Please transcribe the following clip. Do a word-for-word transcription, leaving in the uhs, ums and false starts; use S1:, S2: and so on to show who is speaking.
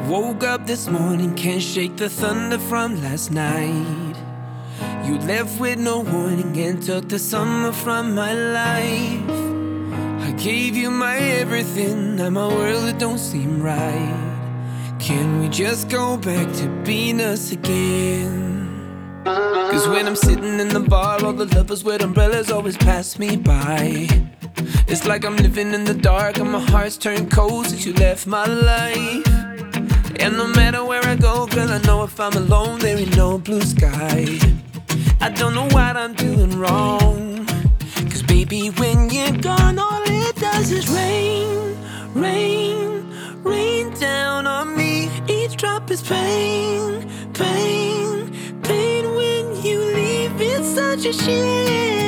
S1: Woke up this morning, can't shake the thunder from last night. You left with no warning and took the summer from my life. I gave you my everything, now my world it don't seem right. Can we just go back to being us again? Cause when I'm sitting in the bar, all the lovers with umbrellas always pass me by. It's like I'm living in the dark and my heart's turned cold since you left my life. And no matter where I go, girl, I know if I'm alone, there ain't no blue sky. I don't know what I'm doing wrong, cause baby, when you're gone, all it does is rain, rain, rain down on me. Each drop is pain, pain, pain. When you leave, it's such a shame.